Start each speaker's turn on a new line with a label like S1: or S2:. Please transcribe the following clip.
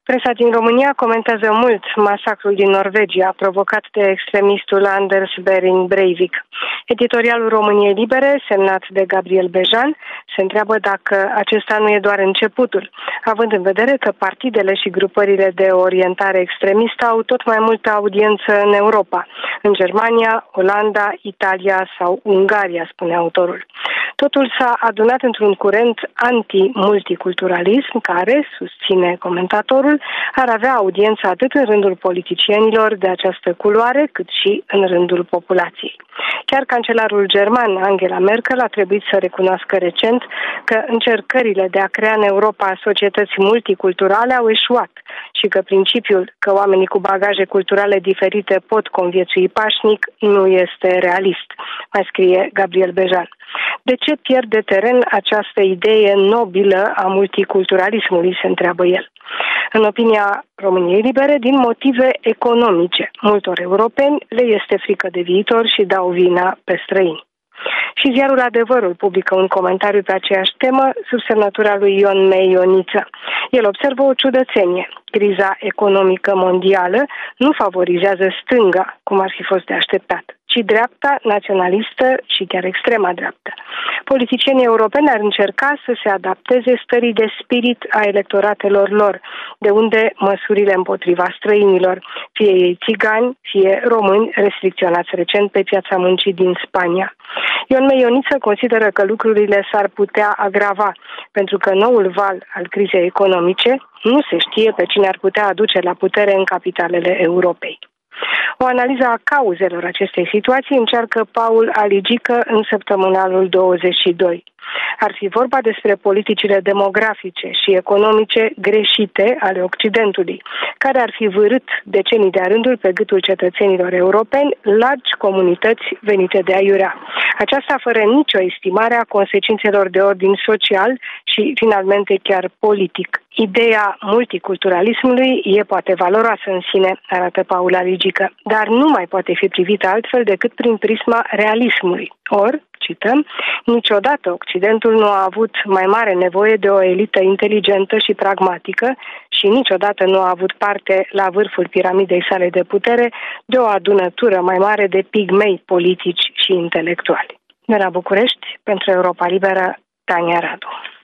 S1: Presa din România comentează mult masacrul din Norvegia, provocat de extremistul Anders Behring Breivik. Editorialul României Libere, semnat de Gabriel Bejan, se întreabă dacă acesta nu e doar începutul, având în vedere că partidele și grupările de orientare extremistă au tot mai multă audiență în Europa, în Germania, Olanda, Italia sau Ungaria, spune autorul. Totul s-a adunat într-un curent anti-multiculturalism care, susține comentatorul, ar avea audiență atât în rândul politicienilor de această culoare, cât și în rândul populației. Chiar cancelarul german Angela Merkel a trebuit să recunoască recent că încercările de a crea în Europa societăți multiculturale au eșuat și că principiul că oamenii cu bagaje culturale diferite pot conviețui pașnic nu este realist, mai scrie Gabriel Bejan. De ce pierde teren această idee nobilă a multiculturalismului, se întreabă el. În opinia României Libere, din motive economice. Multor europeni le este frică de viitor și dau vina pe străini. Și ziarul Adevărul publică un comentariu pe aceeași temă sub semnătura lui Ion Mei Ioniță. El observă o ciudățenie. Criza economică mondială nu favorizează stânga, cum ar fi fost de așteptat, ci dreapta, naționalistă și chiar extrema dreaptă. Politicienii europeni ar încerca să se adapteze stării de spirit a electoratelor lor, de unde măsurile împotriva străinilor, fie ei țigani, fie români restricționați recent pe piața muncii din Spania. Ion Mei Ioniță consideră că lucrurile s-ar putea agrava, pentru că noul val al crizei economice nu se știe pe cine ar putea aduce la putere în capitalele Europei. O analiză a cauzelor acestei situații încearcă Paul Aligică în săptămânalul 22. Ar fi vorba despre politicile demografice și economice greșite ale Occidentului, care ar fi vârât decenii de-a rândul pe gâtul cetățenilor europeni largi comunități venite de aiurea. Aceasta fără nicio estimare a consecințelor de ordin social și, finalmente, chiar politic. Ideea multiculturalismului e poate valoroasă în sine, arată Paul Aligică, dar nu mai poate fi privită altfel decât prin prisma realismului. Ori, cităm, niciodată Occidentul nu a avut mai mare nevoie de o elită inteligentă și pragmatică și niciodată nu a avut parte la vârful piramidei sale de putere de o adunătură mai mare de pigmei politici și intelectuali. De la București, pentru Europa Liberă, Tania Radu.